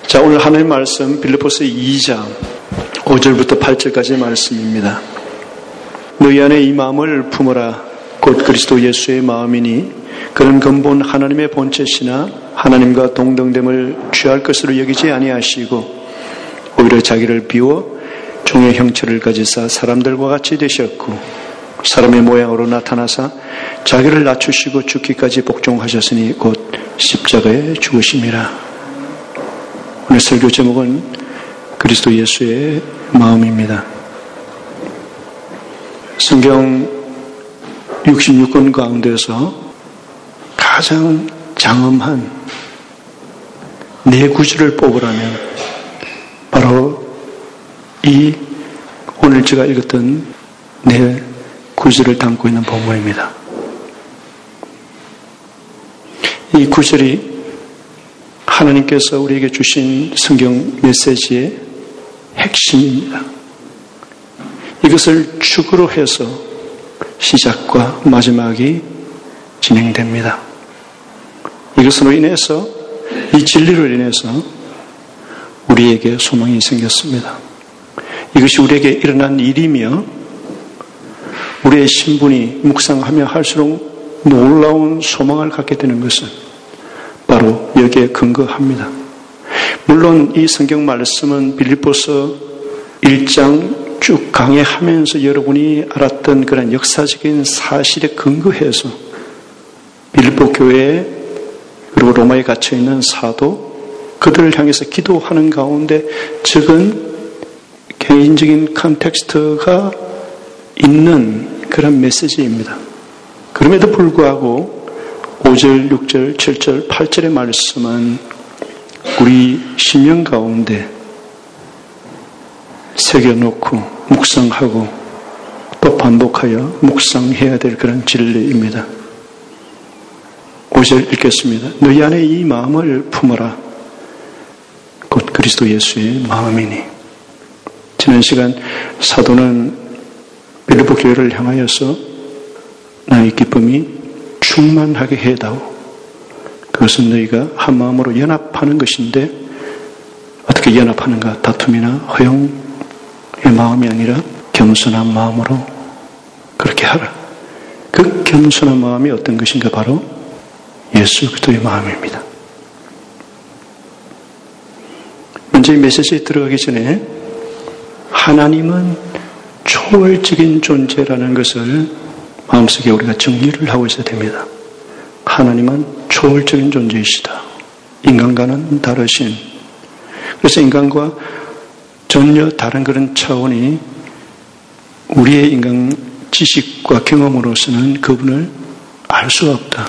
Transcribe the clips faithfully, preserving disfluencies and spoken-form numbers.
자, 오늘 하나님의 말씀 빌립보서 이 장 오 절부터 팔 절까지의 말씀입니다. 너희 안에 이 마음을 품어라. 곧 그리스도 예수의 마음이니 그는 근본 하나님의 본체시나 하나님과 동등됨을 취할 것으로 여기지 아니하시고 오히려 자기를 비워 종의 형체를 가지사 사람들과 같이 되셨고 사람의 모양으로 나타나사 자기를 낮추시고 죽기까지 복종하셨으니 곧 십자가에 죽으심이라. 오늘 설교 제목은 그리스도 예수의 마음입니다. 성경 육십육 권 가운데서 가장 장엄한 네 구절을 뽑으라면 바로 이 오늘 제가 읽었던 네 구절을 담고 있는 본문입니다. 이 구절이 하나님께서 우리에게 주신 성경 메시지의 핵심입니다. 이것을 축으로 해서 시작과 마지막이 진행됩니다. 이것으로 인해서, 이 진리로 인해서 우리에게 소망이 생겼습니다. 이것이 우리에게 일어난 일이며 우리의 신분이 묵상하며 할수록 놀라운 소망을 갖게 되는 것은 바로 여기에 근거합니다. 물론 이 성경 말씀은 빌립보서 일 장 쭉 강해하면서 여러분이 알았던 그런 역사적인 사실에 근거해서 빌립보 교회 그리고 로마에 갇혀있는 사도 그들을 향해서 기도하는 가운데 적은 개인적인 컨텍스트가 있는 그런 메시지입니다. 그럼에도 불구하고 오 절, 육 절, 칠 절, 팔 절의 말씀은 우리 심령 가운데 새겨놓고 묵상하고 또 반복하여 묵상해야 될 그런 진리입니다. 오 절 읽겠습니다. 너희 안에 이 마음을 품어라. 곧 그리스도 예수의 마음이니. 지난 시간 사도는 빌립보 교회를 향하여서 나의 기쁨이 충만하게 해다오. 그것은 너희가 한 마음으로 연합하는 것인데 어떻게 연합하는가? 다툼이나 허용의 마음이 아니라 겸손한 마음으로 그렇게 하라. 그 겸손한 마음이 어떤 것인가? 바로 예수 그리스도의 마음입니다. 먼저 이 메시지에 들어가기 전에 하나님은 초월적인 존재라는 것을 마음속에 우리가 정리를 하고 있어야 됩니다. 하나님은 초월적인 존재이시다. 인간과는 다르신. 그래서 인간과 전혀 다른 그런 차원이 우리의 인간 지식과 경험으로서는 그분을 알 수가 없다.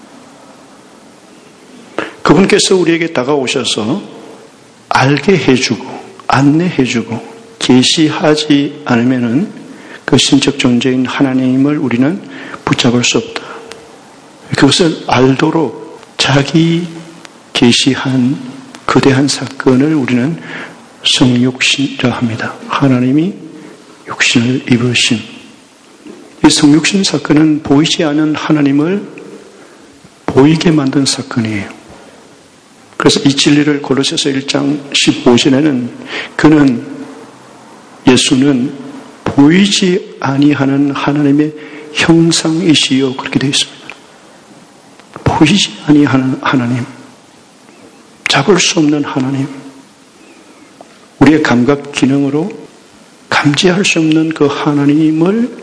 그분께서 우리에게 다가오셔서 알게 해주고 안내해주고 계시하지 않으면은 그 신적 존재인 하나님을 우리는 붙잡을 수 없다. 그것을 알도록 자기 계시한 거대한 사건을 우리는 성육신이라 합니다. 하나님이 육신을 입으신 이 성육신 사건은 보이지 않는 하나님을 보이게 만든 사건이에요. 그래서 이 진리를 골로새서 일 장 십오 절에는 그는 예수는 보이지 아니하는 하나님의 형상이시요 그렇게 되어 있습니다. 보이지 아니하는 하나님, 잡을 수 없는 하나님, 우리의 감각 기능으로 감지할 수 없는 그 하나님을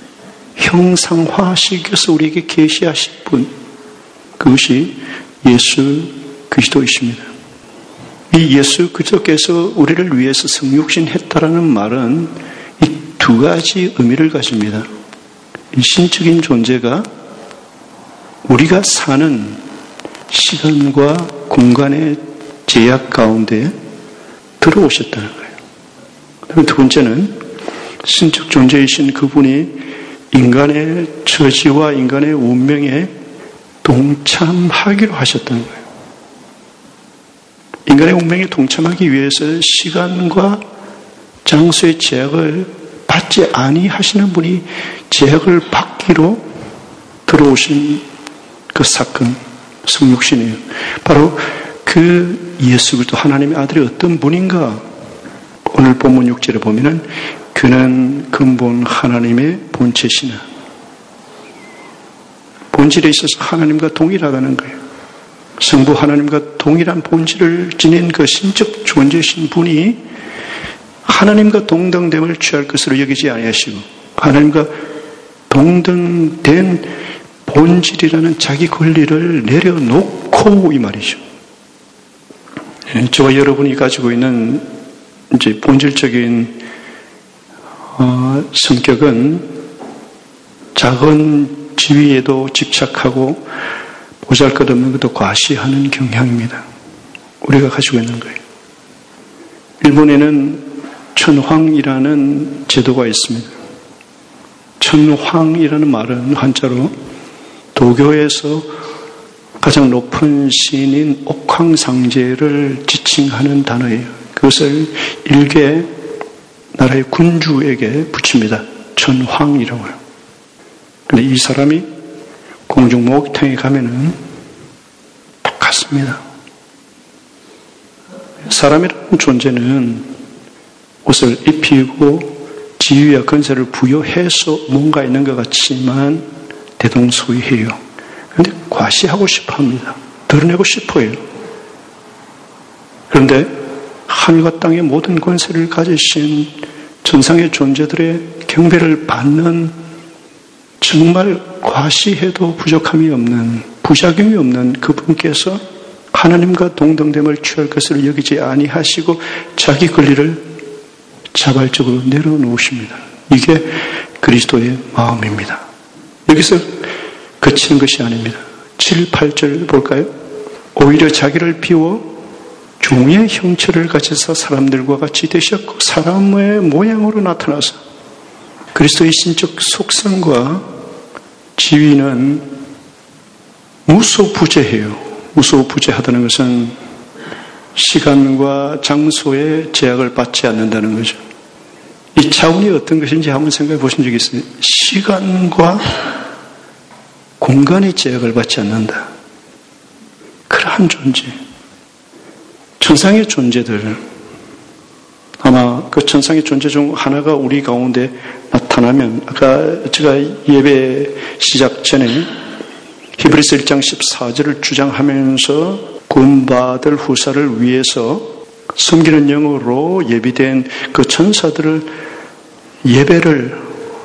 형상화시켜서 우리에게 계시하신 분, 그것이 예수 그리스도이십니다. 이 예수 그리스도께서 우리를 위해서 성육신했다라는 말은 이 두 가지 의미를 가집니다. 이 신적인 존재가 우리가 사는 시간과 공간의 제약 가운데 들어오셨다는 거예요. 그리고 두 번째는 신적 존재이신 그분이 인간의 처지와 인간의 운명에 동참하기로 하셨다는 거예요. 인간의 운명에 동참하기 위해서 시간과 장소의 제약을 받지 아니하시는 분이 제약을 받기로 들어오신 그 사건, 성육신이에요. 바로 그 예수 그리스도 하나님의 아들이 어떤 분인가? 오늘 본문 육 절에 보면은 그는 근본 하나님의 본체시나. 본질에 있어서 하나님과 동일하다는 거예요. 성부 하나님과 동일한 본질을 지닌 그 신적 존재이신 분이 하나님과 동등됨을 취할 것으로 여기지 아니하시고 하나님과 동등된 본질이라는 자기 권리를 내려놓고 이 말이죠. 저와 여러분이 가지고 있는 이제 본질적인 어, 성격은 작은 지위에도 집착하고 보잘것없는 것도 과시하는 경향입니다. 우리가 가지고 있는 거예요. 일본에는 천황이라는 제도가 있습니다. 천황이라는 말은 한자로 도교에서 가장 높은 신인 옥황상제를 지칭하는 단어예요. 그것을 일개 나라의 군주에게 붙입니다. 천황이라고 해요. 근데 이 사람이 공중 목욕탕에 가면은 똑같습니다. 사람이라는 존재는 옷을 입히고 지위와 건세를 부여해서 뭔가 있는 것 같지만 대동소이해요. 그런데 과시하고 싶어 합니다. 드러내고 싶어요. 그런데 하늘과 땅의 모든 권세를 가지신 천상의 존재들의 경배를 받는 정말 과시해도 부족함이 없는, 부작용이 없는 그분께서 하나님과 동등됨을 취할 것을 여기지 아니하시고 자기 권리를 자발적으로 내려놓으십니다. 이게 그리스도의 마음입니다. 여기서 그치는 것이 아닙니다. 칠, 팔 절 볼까요? 오히려 자기를 비워 종의 형체를 가져서 사람들과 같이 되셨고 사람의 모양으로 나타나서 그리스도의 신적 속성과 지위는 무소부재해요. 무소부재하다는 것은 시간과 장소에 제약을 받지 않는다는 거죠. 이 차원이 어떤 것인지 한번 생각해 보신 적이 있어요? 시간과 공간의 제약을 받지 않는다. 그러한 존재. 천상의 존재들, 아마 그 천상의 존재 중 하나가 우리 가운데 나타나면, 아까 제가 예배 시작 전에 히브리서 일 장 십사 절을 주장하면서 구원받을 후사를 위해서 섬기는 영으로 예비된 그 천사들을 예배를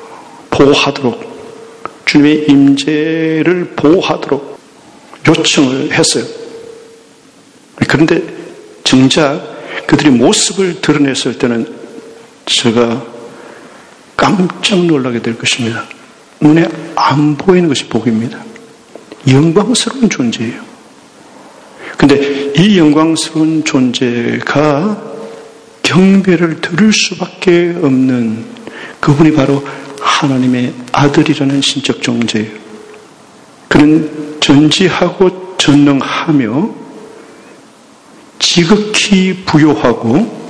보호하도록, 주님의 임재를 보호하도록 요청을 했어요. 그런데 정작 그들이 모습을 드러냈을 때는 제가 깜짝 놀라게 될 것입니다. 눈에 안 보이는 것이 복입니다. 영광스러운 존재예요. 근데 이 영광스러운 존재가 경배를 들을 수밖에 없는 그분이 바로 하나님의 아들이라는 신적 존재예요. 그는 전지하고 전능하며 지극히 부요하고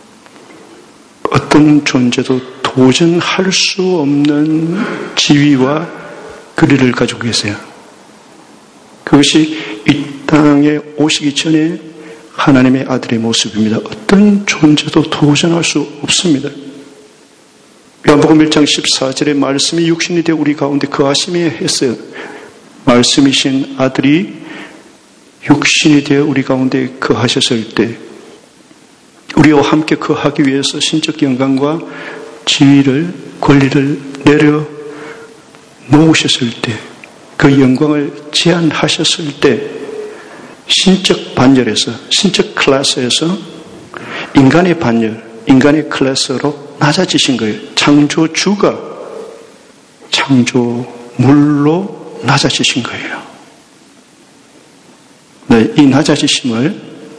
어떤 존재도 도전할 수 없는 지위와 권리를 가지고 계세요. 그것이 이 땅에 오시기 전에 하나님의 아들의 모습입니다. 어떤 존재도 도전할 수 없습니다. 요한복음 일 장 십사 절의 말씀이 육신이 되어 우리 가운데 거하심에 했어요. 말씀이신 아들이 육신이 되어 우리 가운데 거하셨을 때 우리와 함께 거하기 위해서 신적 영광과 지위를, 권리를 내려 놓으셨을 때, 그 영광을 제한하셨을 때 신적 반열에서, 신적 클래스에서 인간의 반열, 인간의 클래스로 낮아지신 거예요. 창조주가 창조물로 낮아지신 거예요. 네, 이 낮아지심을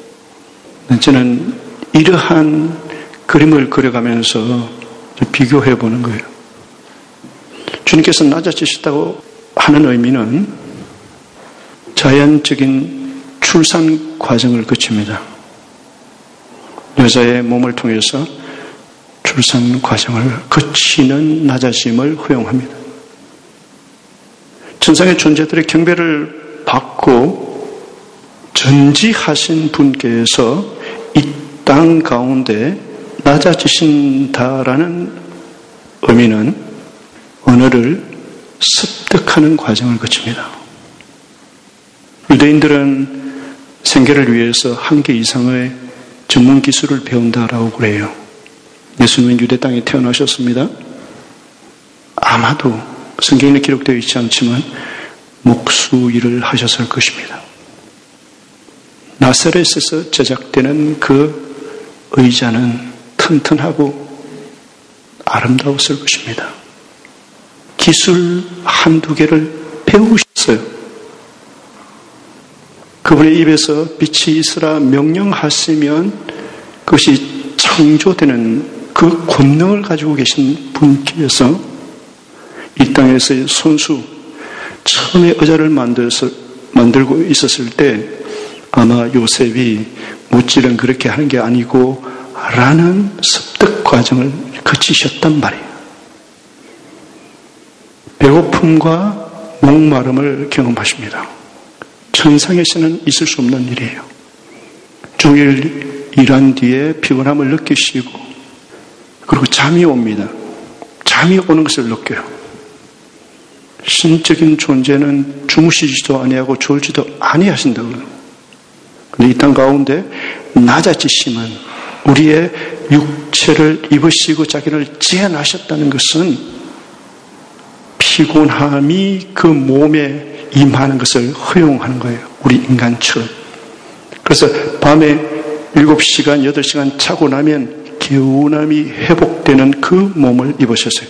저는 이러한 그림을 그려가면서 비교해 보는 거예요. 주님께서 낮아지셨다고 하는 의미는 자연적인 출산 과정을 거칩니다. 여자의 몸을 통해서 출산 과정을 거치는 낮아짐을 허용합니다. 천상의 존재들의 경배를 받고 전지하신 분께서 이 땅 가운데 낮아지신다라는 의미는 언어를 습득하는 과정을 거칩니다. 유대인들은 생계를 위해서 한 개 이상의 전문 기술을 배운다라고 그래요. 예수님은 유대 땅에 태어나셨습니다. 아마도 성경에 기록되어 있지 않지만 목수 일을 하셨을 것입니다. 나사렛에서 제작되는 그 의자는 튼튼하고 아름다웠을 것입니다. 기술 한두 개를 배우셨어요. 그분의 입에서 빛이 있으라 명령하시면 그것이 창조되는 그 권능을 가지고 계신 분께서 이 땅에서의 손수 처음에 의자를 만들어서, 만들고 있었을 때 아마 요셉이 못질은 그렇게 하는 게 아니고 라는 습득 과정을 거치셨단 말이에요. 배고픔과 목마름을 경험하십니다. 천상에서는 있을 수 없는 일이에요. 종일 일한 뒤에 피곤함을 느끼시고 그리고 잠이 옵니다. 잠이 오는 것을 느껴요. 신적인 존재는 주무시지도 아니하고 졸지도 아니하신다고요. 그런데 이 땅 가운데 낮아지심은 우리의 육체를 입으시고 자기를 재현하셨다는 것은 피곤함이 그 몸에 임하는 것을 허용하는 거예요. 우리 인간처럼. 그래서 밤에 일곱 시간, 여덟 시간 자고 나면 개운함이 회복되는 그 몸을 입으셨어요.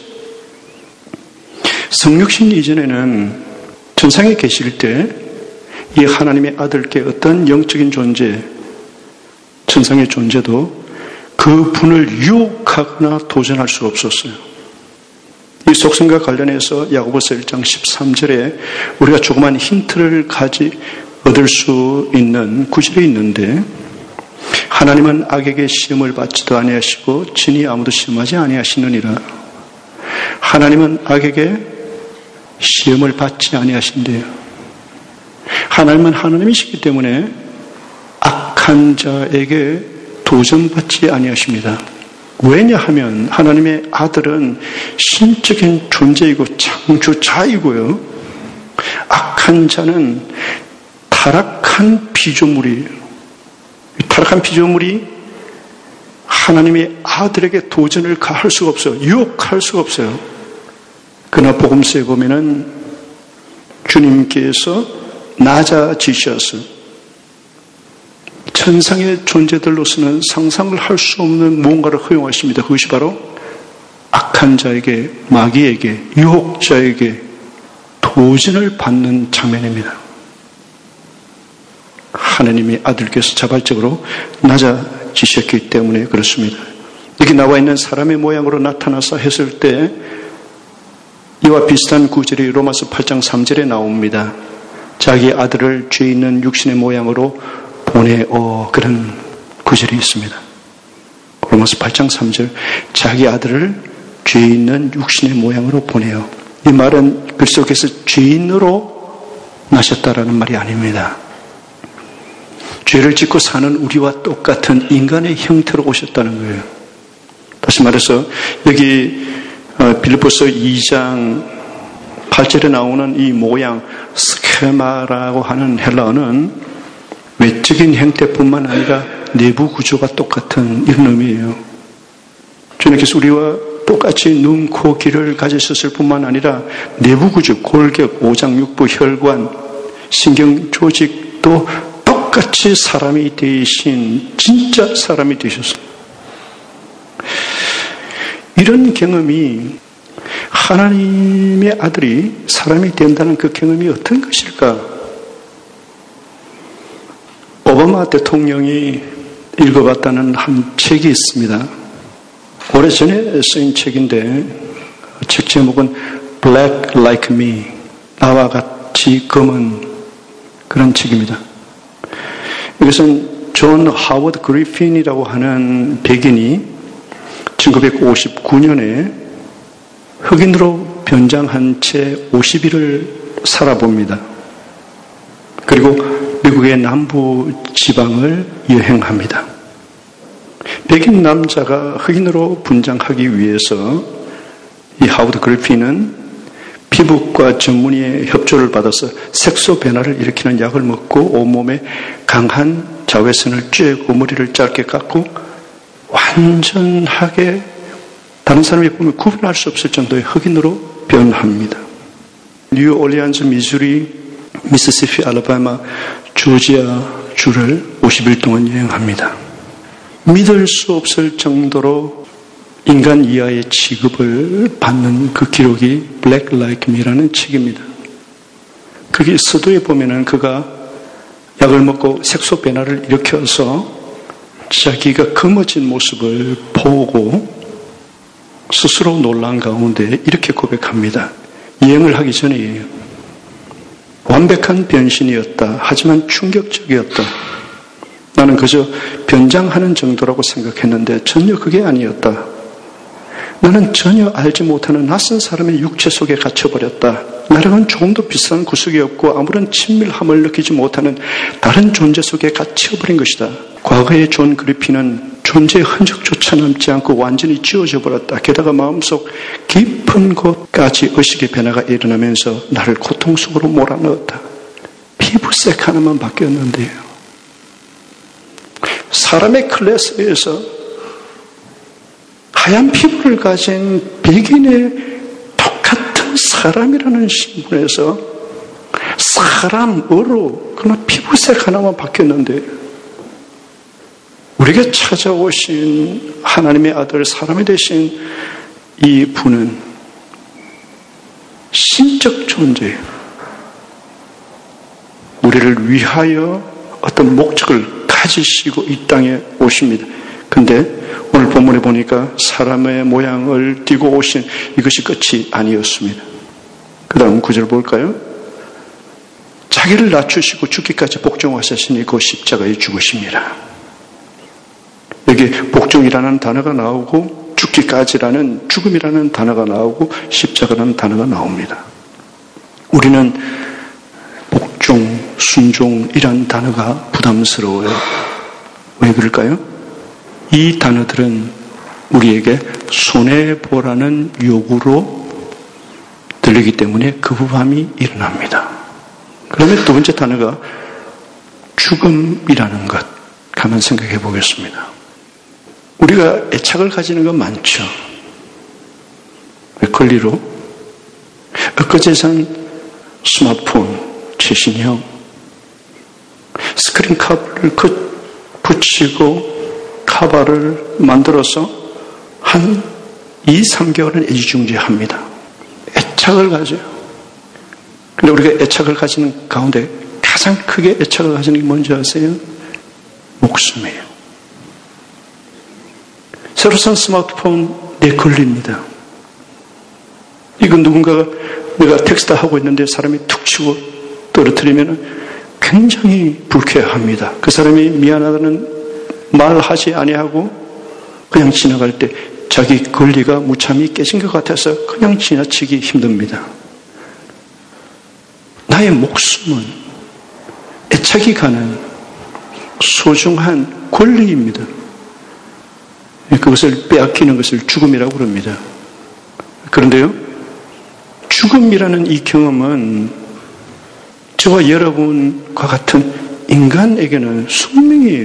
성육신 이전에는 천상에 계실 때 이 하나님의 아들께 어떤 영적인 존재, 천상의 존재도 그 분을 유혹하거나 도전할 수 없었어요. 이 속성과 관련해서 야고보서 일 장 십삼 절에 우리가 조그만 힌트를 가지 얻을 수 있는 구절이 있는데 하나님은 악에게 시험을 받지도 아니하시고 진히 아무도 시험하지 아니하시느니라. 하나님은 악에게 시험을 받지 아니하신대요. 하나님은 하나님이시기 때문에 악한 자에게 도전받지 아니하십니다. 왜냐하면 하나님의 아들은 신적인 존재이고 창조자이고요. 악한 자는 타락한 피조물이에요. 타락한 피조물이 하나님의 아들에게 도전을 가할 수가 없어요. 유혹할 수가 없어요. 그러나 복음서에 보면은 주님께서 낮아지셔서 천상의 존재들로서는 상상을 할 수 없는 무언가를 허용하십니다. 그것이 바로 악한 자에게, 마귀에게, 유혹자에게 도전을 받는 장면입니다. 하나님의 아들께서 자발적으로 낮아지셨기 때문에 그렇습니다. 여기 나와 있는 사람의 모양으로 나타나서 했을 때 이와 비슷한 구절이 로마서 팔 장 삼 절에 나옵니다. 자기 아들을 죄 있는 육신의 모양으로 보내어, 그런 구절이 있습니다. 로마서 팔 장 삼 절, 자기 아들을 죄 있는 육신의 모양으로 보내어. 이 말은 그리스도께서 죄인으로 나셨다라는 말이 아닙니다. 죄를 짓고 사는 우리와 똑같은 인간의 형태로 오셨다는 거예요. 다시 말해서 여기 빌립보서 이 장 팔 절에 나오는 이 모양, 스케마라고 하는 헬라어는 외적인 형태뿐만 아니라 내부 구조가 똑같은 이런 의미예요. 주님께서 우리와 똑같이 눈, 코, 귀를 가지셨을 뿐만 아니라 내부 구조, 골격, 오장육부, 혈관, 신경 조직도 똑같이 사람이 되신 진짜 사람이 되셨어요. 이런 경험이 하나님의 아들이 사람이 된다는 그 경험이 어떤 것일까? 오바마 대통령이 읽어봤다는 한 책이 있습니다. 오래전에 쓰인 책인데 책 제목은 Black Like Me, 나와 같이 검은 그런 책입니다. 이것은 존 하워드 그리핀이라고 하는 백인이 천구백오십구 년에 흑인으로 변장한 채 오십 일을 살아봅니다. 그리고 미국의 남부 지방을 여행합니다. 백인 남자가 흑인으로 분장하기 위해서 이 하워드 그리핀은 피부과 전문의의 협조를 받아서 색소 변화를 일으키는 약을 먹고 온몸에 강한 자외선을 쬐고 머리를 짧게 깎고 완전하게 다른 사람이 보면 구분할 수 없을 정도의 흑인으로 변합니다. 뉴올리언즈, 미주리, 미시시피, 알라바마, 조지아 주를 오십 일 동안 여행합니다. 믿을 수 없을 정도로 인간 이하의 취급을 받는 그 기록이 Black Like Me라는 책입니다. 그게 서두에 보면은 그가 약을 먹고 색소 변화를 일으켜서 자기가 검어진 모습을 보고 스스로 놀란 가운데 이렇게 고백합니다. 여행을 하기 전이에요. 완벽한 변신이었다. 하지만 충격적이었다. 나는 그저 변장하는 정도라고 생각했는데 전혀 그게 아니었다. 나는 전혀 알지 못하는 낯선 사람의 육체 속에 갇혀버렸다. 나랑은 조금 더 비슷한 구석이 없고 아무런 친밀함을 느끼지 못하는 다른 존재 속에 갇혀버린 것이다. 과거의 존 그리핀은 존재의 흔적조차 남지 않고 완전히 지워져 버렸다. 게다가 마음속 깊은 곳까지 의식의 변화가 일어나면서 나를 고통 속으로 몰아넣었다. 피부색 하나만 바뀌었는데요. 사람의 클래스에서 하얀 피부를 가진 백인의 똑같은 사람이라는 신분에서 사람으로 그러나 피부색 하나만 바뀌었는데 우리에게 찾아오신 하나님의 아들 사람이 되신 이 분은 신적 존재예요. 우리를 위하여 어떤 목적을 가지시고 이 땅에 오십니다. 근데 오늘 본문에 보니까 사람의 모양을 띠고 오신 이것이 끝이 아니었습니다. 그 다음 구절 볼까요? 자기를 낮추시고 죽기까지 복종하셨으니 그 십자가에 죽으십니다. 여기 복종이라는 단어가 나오고 죽기까지라는 죽음이라는 단어가 나오고 십자가라는 단어가 나옵니다. 우리는 복종, 순종이라는 단어가 부담스러워요. 왜 그럴까요? 이 단어들은 우리에게 손해보라는 요구로 들리기 때문에 거부감이 일어납니다. 그러면 두 번째 단어가 죽음이라는 것. 가만 생각해 보겠습니다. 우리가 애착을 가지는 건 많죠. 권리로. 엊그제선 스마트폰 최신형 스크린 커버를 붙이고 카바를 만들어서 한 이, 삼 개월은 애지중지합니다. 애착을 가져요. 근데 우리가 애착을 가지는 가운데 가장 크게 애착을 가지는 게 뭔지 아세요? 목숨이에요. 새로 산 스마트폰 내 권리입니다. 이건 누군가가 내가 텍스트 하고 있는데 사람이 툭 치고 떨어뜨리면 굉장히 불쾌합니다. 그 사람이 미안하다는 말하지 아니하고 그냥 지나갈 때 자기 권리가 무참히 깨진 것 같아서 그냥 지나치기 힘듭니다. 나의 목숨은 애착이 가는 소중한 권리입니다. 그것을 빼앗기는 것을 죽음이라고 그럽니다. 그런데요, 죽음이라는 이 경험은 저와 여러분과 같은 인간에게는 숙명이에요.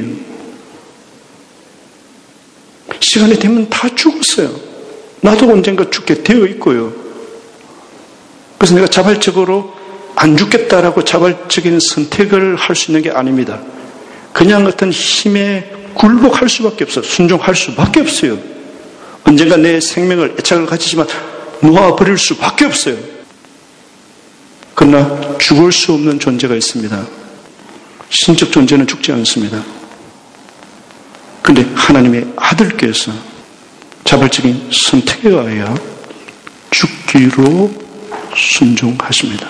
시간이 되면 다 죽었어요. 나도 언젠가 죽게 되어 있고요. 그래서 내가 자발적으로 안 죽겠다라고 자발적인 선택을 할 수 있는 게 아닙니다. 그냥 어떤 힘에 굴복할 수밖에 없어요. 순종할 수밖에 없어요. 언젠가 내 생명을 애착을 가지지만 놓아버릴 수밖에 없어요. 그러나 죽을 수 없는 존재가 있습니다. 신적 존재는 죽지 않습니다. 그런데 하나님의 아들께서 자발적인 선택에 의하여 죽기로 순종하십니다.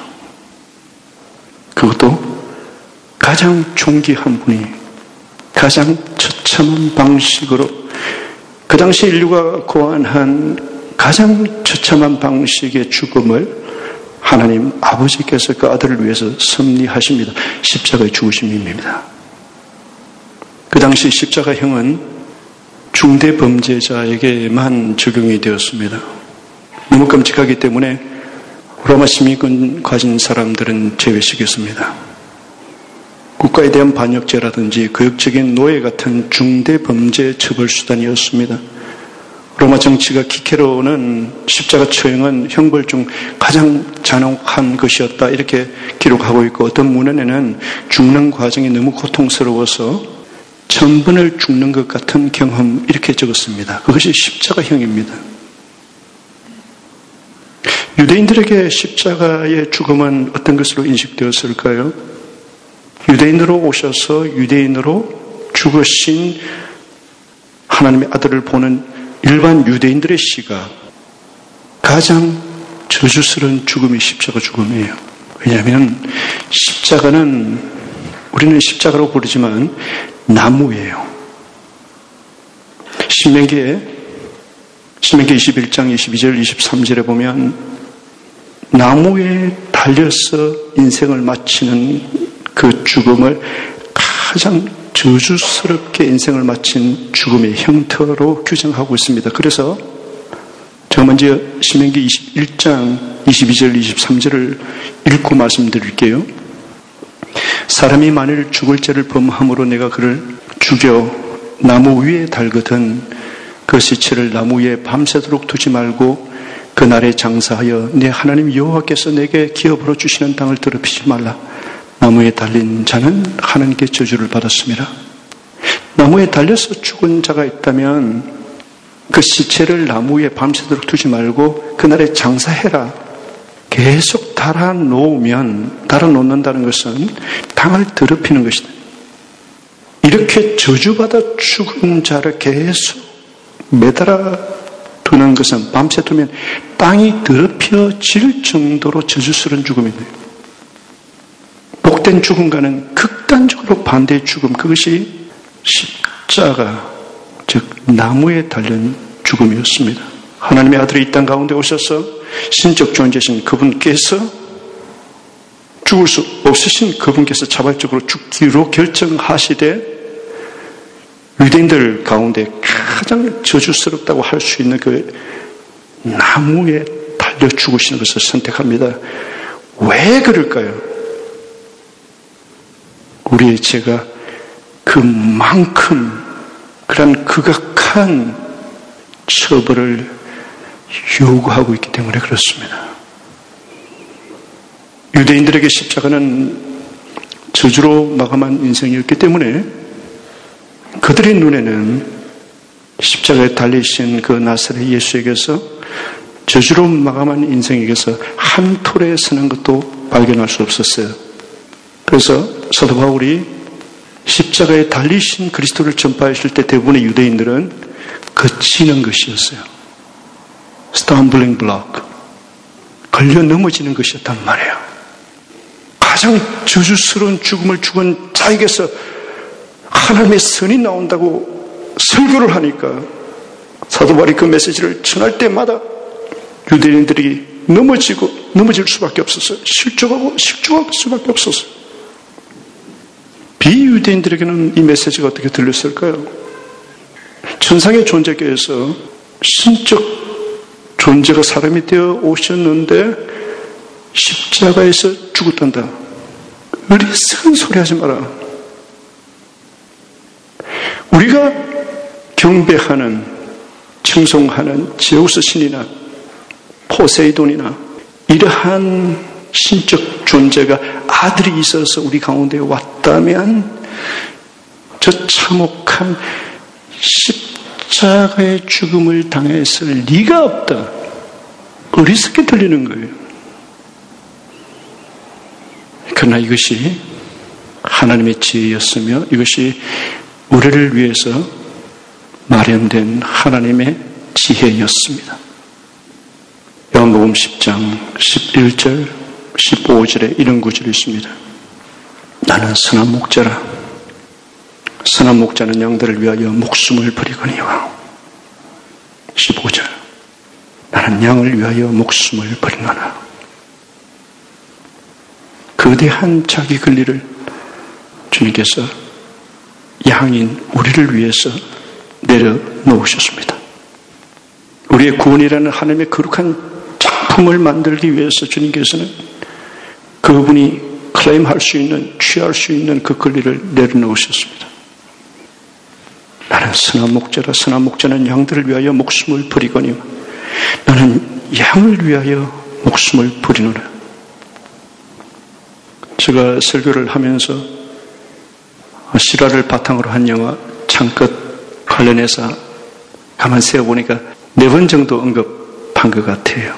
그것도 가장 존귀한 분이 가장 처참한 방식으로 그 당시 인류가 고안한 가장 처참한 방식의 죽음을 하나님 아버지께서 그 아들을 위해서 섭리하십니다. 십자가의 죽으심입니다. 그 당시 십자가형은 중대 범죄자에게만 적용이 되었습니다. 너무 끔찍하기 때문에 로마 시민권 가진 사람들은 제외시켰습니다. 국가에 대한 반역죄라든지 교육적인 노예 같은 중대 범죄 처벌 수단이었습니다. 로마 정치가 기케로는 십자가 처형은 형벌 중 가장 잔혹한 것이었다 이렇게 기록하고 있고, 어떤 문헌에는 죽는 과정이 너무 고통스러워서 천번을 죽는 것 같은 경험 이렇게 적었습니다. 그것이 십자가형입니다. 유대인들에게 십자가의 죽음은 어떤 것으로 인식되었을까요? 유대인으로 오셔서 유대인으로 죽으신 하나님의 아들을 보는 일반 유대인들의 시각, 가장 저주스러운 죽음이 십자가 죽음이에요. 왜냐하면 십자가는, 우리는 십자가로 부르지만 나무예요. 신명기에 신명기 이십일 장 이십이 절 이십삼 절에 보면 나무에 달려서 인생을 마치는 그 죽음을 가장 저주스럽게 인생을 마친 죽음의 형태로 규정하고 있습니다. 그래서 제가 먼저 신명기 이십일 장 이십이 절 이십삼 절을 읽고 말씀드릴게요. 사람이 만일 죽을 죄를 범함으로 내가 그를 죽여 나무 위에 달거든 그 시체를 나무 위에 밤새도록 두지 말고 그날에 장사하여 내 하나님 여호와께서 내게 기업으로 주시는 땅을 더럽히지 말라. 나무에 달린 자는 하나님께 저주를 받았습니다. 나무에 달려서 죽은 자가 있다면 그 시체를 나무 위에 밤새도록 두지 말고 그날에 장사해라. 계속 달아놓으면, 달아놓는다는 것은 땅을 더럽히는 것이다. 이렇게 저주받아 죽은 자를 계속 매달아 두는 것은, 밤새 두면 땅이 더럽혀질 정도로 저주스러운 죽음입니다. 복된 죽음과는 극단적으로 반대의 죽음, 그것이 십자가, 즉 나무에 달린 죽음이었습니다. 하나님의 아들이 이 땅 가운데 오셔서 신적 존재신 그분께서, 죽을 수 없으신 그분께서 자발적으로 죽기로 결정하시되 유대인들 가운데 가장 저주스럽다고 할 수 있는 그 나무에 달려 죽으시는 것을 선택합니다. 왜 그럴까요? 우리의 죄가 그만큼 그런 극악한 처벌을 요구하고 있기 때문에 그렇습니다. 유대인들에게 십자가는 저주로 마감한 인생이었기 때문에 그들의 눈에는 십자가에 달리신 그 나사렛 예수에게서, 저주로 마감한 인생에게서 한 톨에 서는 것도 발견할 수 없었어요. 그래서 사도 바울이 십자가에 달리신 그리스도를 전파하실 때 대부분의 유대인들은 거치는 것이었어요. stumbling block, 걸려 넘어지는 것이었단 말이에요. 가장 저주스러운 죽음을 죽은 자에게서 하나님의 선이 나온다고 설교를 하니까 사도 바울이 그 메시지를 전할 때마다 유대인들이 넘어지고 넘어질 수밖에 없었어요. 실족하고 실족할 수밖에 없었어요. 비유대인들에게는 이 메시지가 어떻게 들렸을까요? 천상의 존재께서 신적 존재가 사람이 되어 오셨는데 십자가에서 죽었단다. 어리석은 소리 하지 마라. 우리가 경배하는, 칭송하는 제우스 신이나 포세이돈이나 이러한 신적 존재가 아들이 있어서 우리 가운데 왔다면 저 참혹한 십자가의 죽음을 당했을 리가 없다. 어리석게 들리는 거예요. 그러나 이것이 하나님의 지혜였으며 이것이 우리를 위해서 마련된 하나님의 지혜였습니다. 요한복음 십 장 십일 절 십오 절에 이런 구절이 있습니다. 나는 선한 목자라. 선한 목자는 양들을 위하여 목숨을 버리거니와. 십오 절 나는 양을 위하여 목숨을 버리노라. 거대한 자기 권리를 주님께서 양인 우리를 위해서 내려놓으셨습니다. 우리의 구원이라는 하나님의 거룩한 작품을 만들기 위해서 주님께서는 그분이 클레임할 수 있는, 취할 수 있는 그 권리를 내려놓으셨습니다. 나는 선한 목자라. 선한 목자는 양들을 위하여 목숨을 버리거니와 나는 양을 위하여 목숨을 버리노라. 제가 설교를 하면서 실화를 바탕으로 한 영화 창끝 관련해서 가만 세어보니까 네 번 정도 언급한 것 같아요.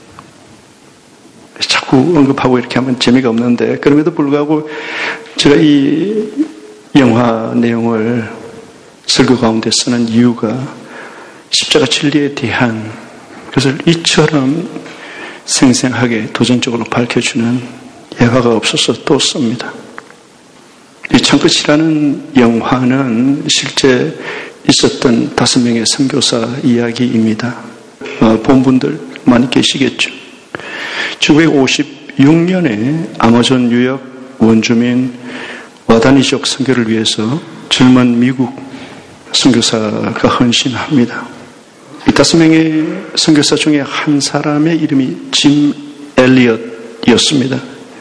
자꾸 언급하고 이렇게 하면 재미가 없는데, 그럼에도 불구하고 제가 이 영화 내용을 설교 가운데 쓰는 이유가 십자가 진리에 대한 그것을 이처럼 생생하게 도전적으로 밝혀주는 예화가 없어서 또 씁니다. 이 창끝이라는 영화는 실제 있었던 다섯 명의 선교사 이야기입니다. 어, 본 분들 많이 계시겠죠. 천구백오십육 년에 아마존 유역 원주민 와다니족 선교를 위해서 젊은 미국 선교사가 헌신합니다. 이 다섯 명의 선교사 중에 한 사람의 이름이 짐 엘리엇이었습니다.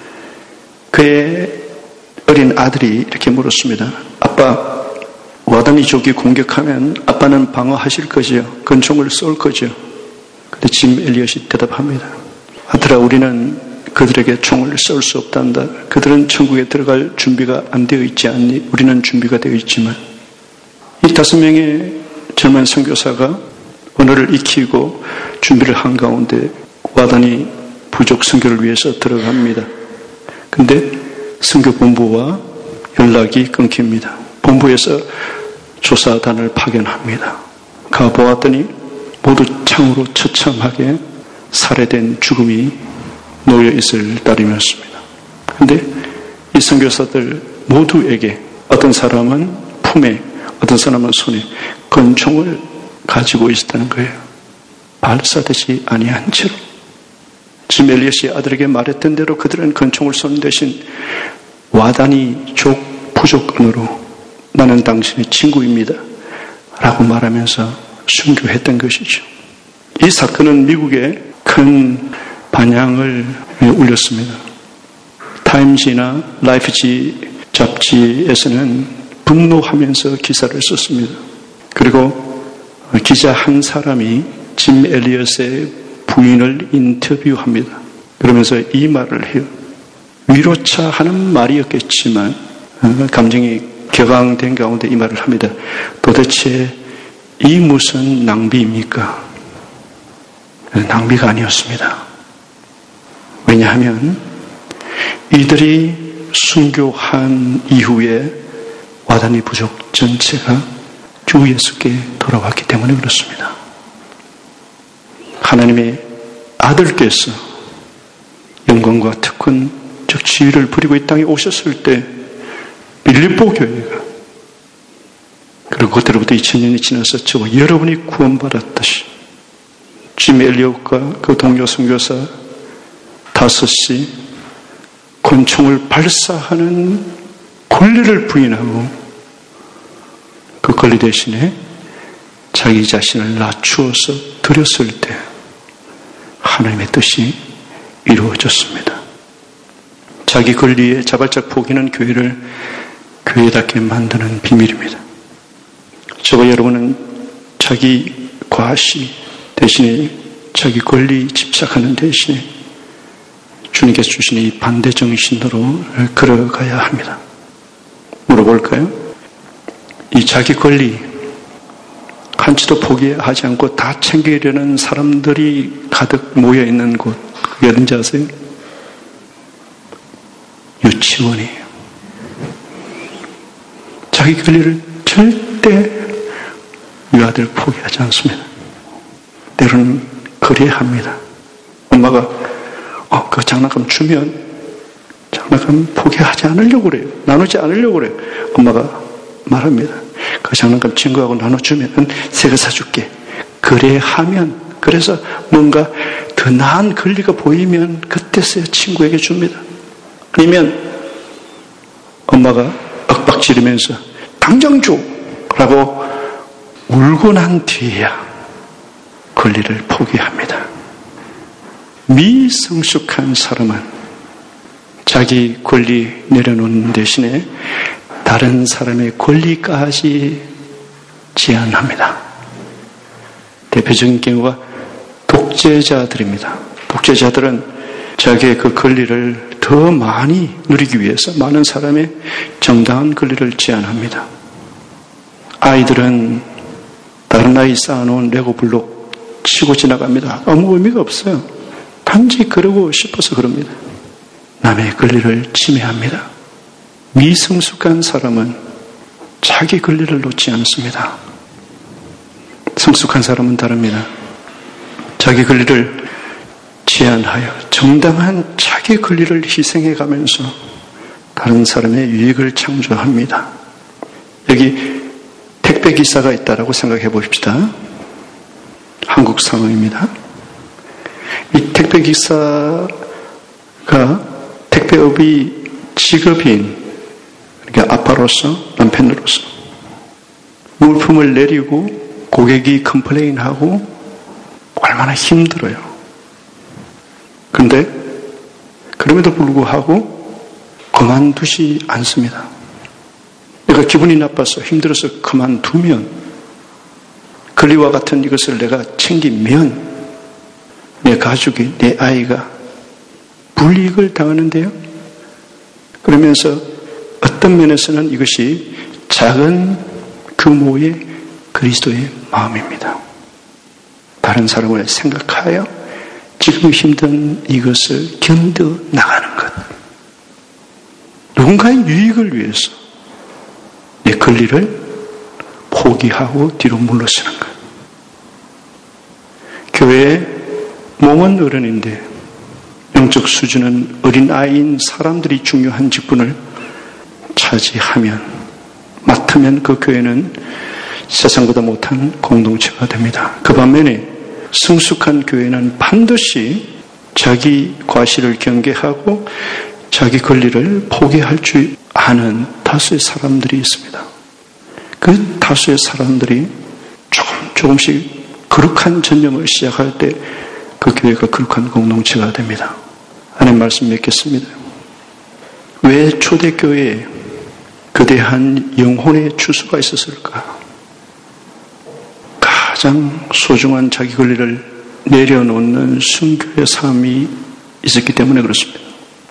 그의 어린 아들이 이렇게 물었습니다. 아빠, 와다니족이 공격하면 아빠는 방어하실 거지요? 권총을 쏠 거지요? 근데 짐 엘리엇이 대답합니다. 아들아, 우리는 그들에게 총을 쏠 수 없단다. 그들은 천국에 들어갈 준비가 안 되어 있지 않니? 우리는 준비가 되어 있지만. 이 다섯 명의 젊은 선교사가 언어를 익히고 준비를 한 가운데 와다니 부족 선교를 위해서 들어갑니다. 근데 선교본부와 연락이 끊깁니다. 본부에서 조사단을 파견합니다. 가보았더니 모두 창으로 처참하게 살해된 죽음이 놓여있을 따름이었습니다. 그런데 이 선교사들 모두에게 어떤 사람은 품에, 어떤 사람은 손에 권총을 가지고 있었다는 거예요. 발사되지 아니한 채로. 짐 엘리엇이 아들에게 말했던 대로 그들은 권총을 쏜 대신 와다니 족 부족언어로 나는 당신의 친구입니다 라고 말하면서 순교했던 것이죠. 이 사건은 미국에 큰 반향을 울렸습니다. 타임지나 라이프지 잡지에서는 분노하면서 기사를 썼습니다. 그리고 기자 한 사람이 짐 엘리엇의 부인을 인터뷰합니다. 그러면서 이 말을 해요. 위로차 하는 말이었겠지만 감정이 격앙된 가운데 이 말을 합니다. 도대체 이 무슨 낭비입니까? 낭비가 아니었습니다. 왜냐하면 이들이 순교한 이후에 와다니 부족 전체가 주 예수께 돌아왔기 때문에 그렇습니다. 하나님의 아들께서 영광과 특권, 즉 지위를 부리고 이 땅에 오셨을 때 빌립보 교회가, 그리고 그때로부터 이천 년이 지나서 저와 여러분이 구원받았듯이 짐 엘리엇과 그 동료 선교사 다섯이 권총을 발사하는 권리를 부인하고 그 권리 대신에 자기 자신을 낮추어서 드렸을 때 하나님의 뜻이 이루어졌습니다. 자기 권리에 자발적 포기는 교회를 교회답게 만드는 비밀입니다. 저와 여러분은 자기 과시 대신에 자기 권리 집착하는 대신에 주님께서 주신 이 반대 정신으로 걸어가야 합니다. 물어볼까요? 이 자기 권리 한치도 포기하지 않고 다 챙기려는 사람들이 가득 모여있는 곳, 그게 어딘지 아세요? 유치원이에요. 자기 권리를 절대 유아들 포기하지 않습니다. 때로는 그래야 합니다. 엄마가 어, 그 장난감 주면 장난감 포기하지 않으려고 그래요. 나누지 않으려고 그래요. 엄마가 말합니다. 그 장난감 친구하고 나눠주면 새거 사줄게. 그래 하면, 그래서 뭔가 더 나은 권리가 보이면 그때서야 친구에게 줍니다. 아니면 엄마가 윽박지르면서 당장 줘! 라고 울고 난 뒤에야 권리를 포기합니다. 미성숙한 사람은 자기 권리 내려놓는 대신에 다른 사람의 권리까지 제한합니다. 대표적인 경우가 독재자들입니다. 독재자들은 자기의 그 권리를 더 많이 누리기 위해서 많은 사람의 정당한 권리를 제한합니다. 아이들은 다른 아이 쌓아놓은 레고 블록 치고 지나갑니다. 아무 의미가 없어요. 단지 그러고 싶어서 그럽니다. 남의 권리를 침해합니다. 미성숙한 사람은 자기 권리를 놓지 않습니다. 성숙한 사람은 다릅니다. 자기 권리를 제한하여 정당한 자기 권리를 희생해가면서 다른 사람의 유익을 창조합니다. 여기 택배기사가 있다라고 생각해 봅시다. 한국 상황입니다. 이 택배기사가 택배업이 직업인, 그러니까 아빠로서, 남편으로서 물품을 내리고 고객이 컴플레인하고 얼마나 힘들어요. 그런데 그럼에도 불구하고 그만두지 않습니다. 내가 기분이 나빠서 힘들어서 그만두면, 권리와 같은 이것을 내가 챙기면 내 가족이, 내 아이가 불이익을 당하는데요. 그러면서 어떤 면에서는 이것이 작은 규모의 그리스도의 마음입니다. 다른 사람을 생각하여 지금 힘든 이것을 견뎌 나가는 것. 누군가의 유익을 위해서 내 권리를 포기하고 뒤로 물러서는 것. 교회에 몸은 어른인데 영적 수준은 어린아이인 사람들이 중요한 직분을 차지하면, 맡으면 그 교회는 세상보다 못한 공동체가 됩니다. 그 반면에 성숙한 교회는 반드시 자기 과실을 경계하고 자기 권리를 포기할 줄 아는 다수의 사람들이 있습니다. 그 다수의 사람들이 조금 조금씩 거룩한 전념을 시작할 때 그 교회가 거룩한 공동체가 됩니다. 하나님 말씀 맺겠습니다. 왜 초대교회에 거대한 영혼의 추수가 있었을까? 가장 소중한 자기 권리를 내려놓는 순교의 삶이 있었기 때문에 그렇습니다.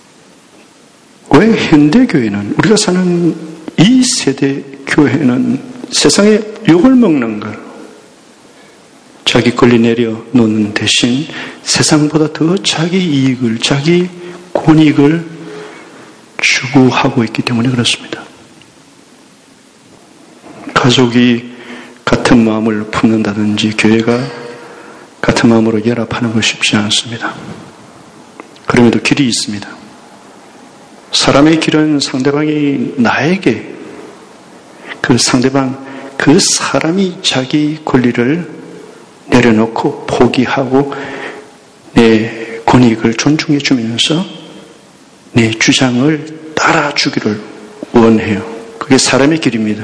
왜 현대교회는, 우리가 사는 이 세대 교회는 세상에 욕을 먹는가? 자기 권리 내려놓는 대신 세상보다 더 자기 이익을, 자기 권익을 추구하고 있기 때문에 그렇습니다. 가족이 같은 마음을 품는다든지 교회가 같은 마음으로 연합하는 것 쉽지 않습니다. 그럼에도 길이 있습니다. 사람의 길은 상대방이 나에게, 그 상대방, 그 사람이 자기 권리를 내려놓고 포기하고 내 권익을 존중해 주면서 내 주장을 따라주기를 원해요. 그게 사람의 길입니다.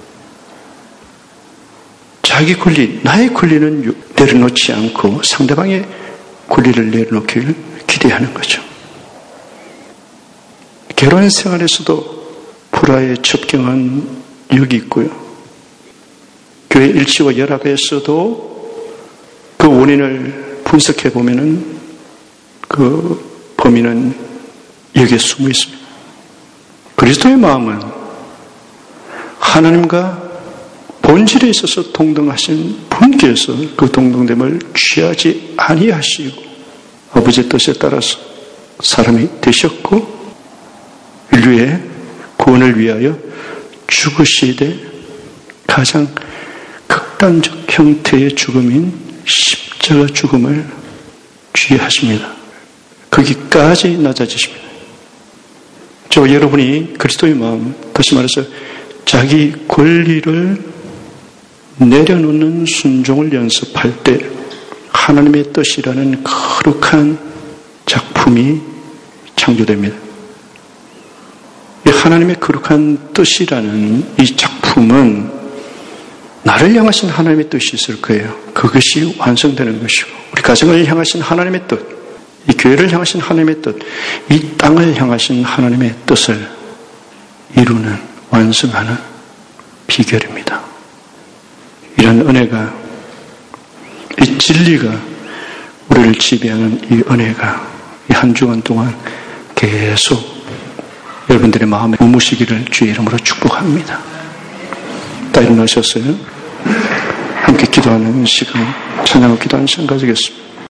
자기 권리, 나의 권리는 내려놓지 않고 상대방의 권리를 내려놓기를 기대하는 거죠. 결혼 생활에서도 불화의 첩경은 여기 있고요. 교회 일치와 열악에서도 그 원인을 분석해 보면은 그 범인은 여기에 숨어 있습니다. 그리스도의 마음은 하나님과 본질에 있어서 동등하신 분께서 그 동등됨을 취하지 아니하시고 아버지의 뜻에 따라서 사람이 되셨고 인류의 구원을 위하여 죽으시되 가장 극단적 형태의 죽음인 십자가 죽음을 취하십니다. 거기까지 낮아지십니다. 저 여러분이 그리스도의 마음, 다시 말해서 자기 권리를 내려놓는 순종을 연습할 때 하나님의 뜻이라는 거룩한 작품이 창조됩니다. 하나님의 거룩한 뜻이라는 이 작품은 나를 향하신 하나님의 뜻이 있을 거예요. 그것이 완성되는 것이고, 우리 가정을 향하신 하나님의 뜻, 이 교회를 향하신 하나님의 뜻, 이 땅을 향하신 하나님의 뜻을 이루는, 완성하는 비결입니다. 이런 은혜가, 이 진리가 우리를 지배하는 이 은혜가 이 한 주간 동안 계속 여러분들의 마음에 머무시기를 주의 이름으로 축복합니다. 다 일어나셨어요? 함께 기도하는 시간, 찬양하고 기도하는 시간 가지겠습니다.